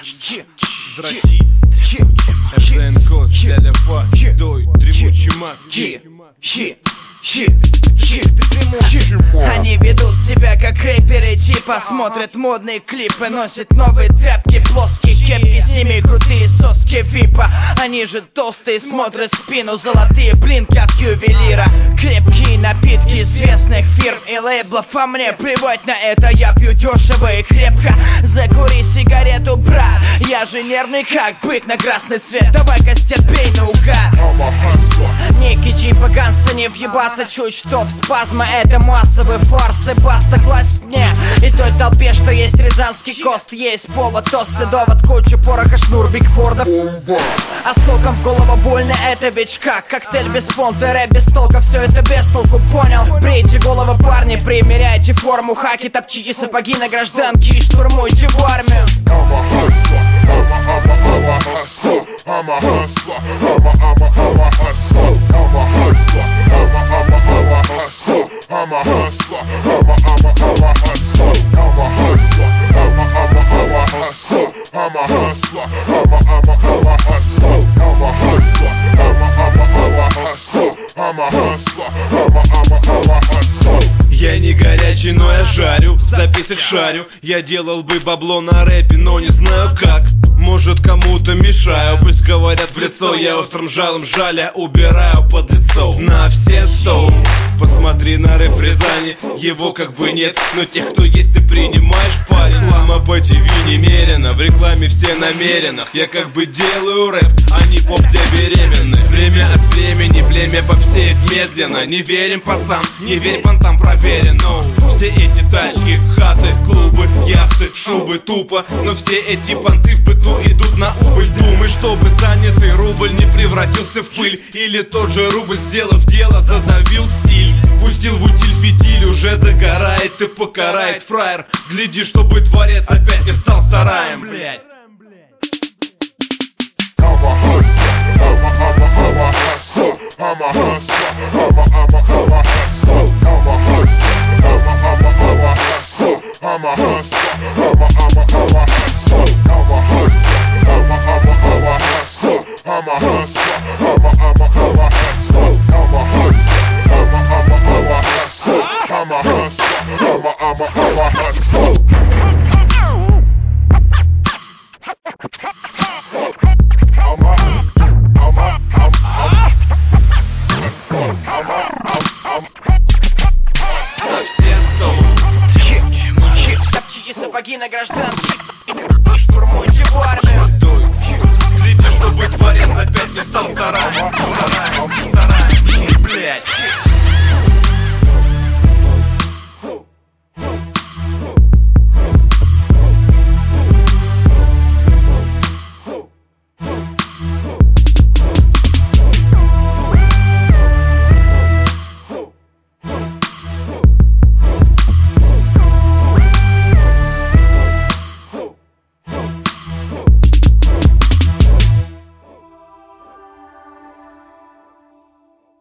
Здрасти, РДНК, Ляля Фа, Дой, дремучий мат. Они ведут себя как рэперы типа, смотрят модные клипы, носят новые тряпки, плоские кепки, с ними крутые соски випа. Они же толстые, смотрят в спину, золотые блинки от ювелира. Крепкие напитки известных фирм и лейблов, а мне плевать на это, я пью дешево и крепко. Закури сигарету, брат, я же нервный как бык на красный цвет, давай-ка стерпей наугад. Некий типа ганста, не въебаться чуть что в спазмы, это массовый фарс и баста, глазь мне и той толпе, что есть рязанский кост, есть повод, тосты, довод, куча пороха, шнур, бигфордов. Осколком в голову больно, это ведь как коктейль без фонта, рэп без толка, все это без толку, понял? Брейте головы, парни, примеряйте форму, хаки, топчите сапоги на гражданке и штурмуйте в армию. I'm a hustler, I'm a hustler, I'm a hustler, I'm a hustler, I'm a hustler, I'm a hustler, I'm a hustler, I'm a hustler, I'm a hustler, I'm a hustler, I'm a hustler. Я не горячий, но я жарю, за песен шарю. Я делал бы бабло на рэпе, но не знаю как. Может кому-то мешаю, пусть говорят в лицо. Я острым жалом жаля убираю под лицо на все 100. Посмотри на рэп в Рязани, его как бы нет, но тех, кто есть, ты принимаешь, парень. Реклама по ТВ немерено, в рекламе все намеренно. Я как бы делаю рэп, а не поп для беременных. Время от времени племя попсеет медленно. Не верим, пацан, не верь понтам, проверено. Все эти тачки, хаты, клубы, яхты, шубы, тупо. Но все эти понты в быту идут на убыль. Думай, чтобы занятый рубль не превратился в пыль. Или тот же рубль, сделав дело, задавил стиль. Пустил в утиль фитиль, уже догорает и покарает фраер. Гляди, чтобы дворец опять не стал сараем, блядь. I'm a hustler, I'm a hustler, I'm a hustler, I'm a hustler, I'm a hustler, I'm a hustler, I'm a hustler, I'm a hustler, I'm a hustler, I'm a hustler, I'm a hustler, I'm a hustler, I'm a hustler. Топчите сапоги на гражданке и штурмуйте в армию. Следи, чтобы дворец опять не стал сараем.